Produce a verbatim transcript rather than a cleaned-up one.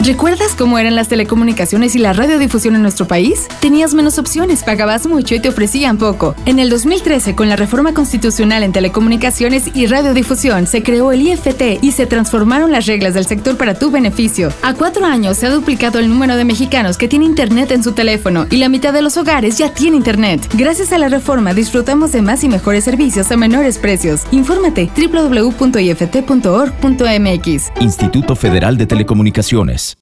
¿Recuerdas cómo eran las telecomunicaciones y la radiodifusión en nuestro país? Tenías menos opciones, pagabas mucho y te ofrecían poco. En el dos mil trece, con la reforma constitucional en telecomunicaciones y radiodifusión, se creó el I F T y se transformaron las reglas del sector para tu beneficio. A cuatro años se ha duplicado el número de mexicanos que tiene internet en su teléfono y la mitad de los hogares ya tiene internet. Gracias a la reforma disfrutamos de más y mejores servicios a menores precios. Infórmate doble u doble u doble u punto i f t punto org punto m x. Instituto Federal de Telecomunicaciones.